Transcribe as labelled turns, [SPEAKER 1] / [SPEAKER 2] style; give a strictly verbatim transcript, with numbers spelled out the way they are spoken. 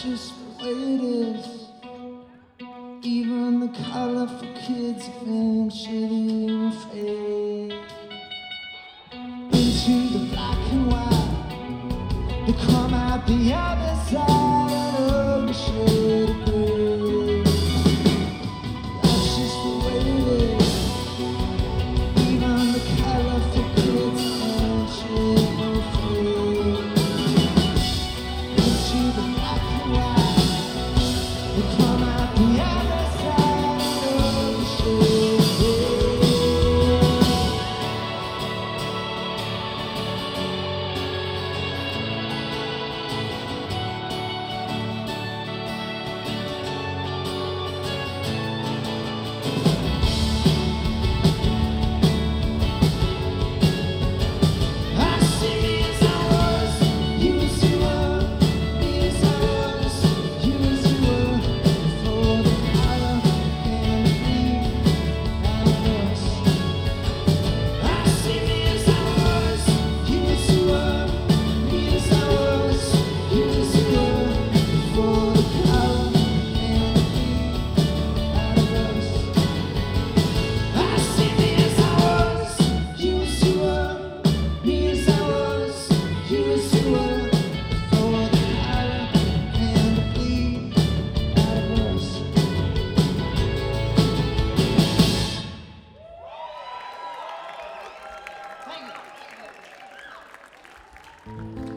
[SPEAKER 1] just the way it is. Even the colorful kids eventually fade into the black and white. They come out the other side of the shade of gray. That's just the way it is. Even the colorful kids eventually fade into the black and white. They come out the other side of the shade of gray. Thank you.